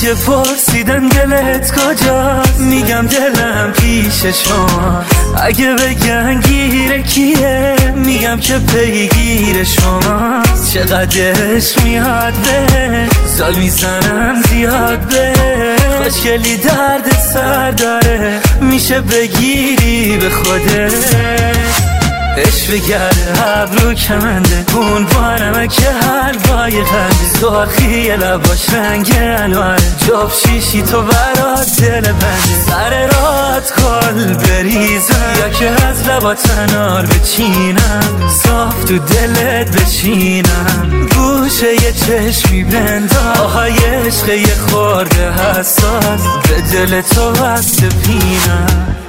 اگه پرسیدن دلت کجاست میگم دلم پیش شما. اگه بگن گیره کیه میگم که پیگیر شما. چقدرش میاد به سال میزنم زیاد به خوشگلی درد سر داره میشه بگیری به خوده. عشق گرده ابرو کمنده اون بانمه که حلوای خنده سرخی لباش رنگ انواره جاب شیشی تو برات دل بنده سر رات کل بریزم یا که از لبات انار بچینم صاف تو دلت بچینم گوشه یه چشمی بنداز آهای عشق یه خورده حساس به دل تو بسته پینم.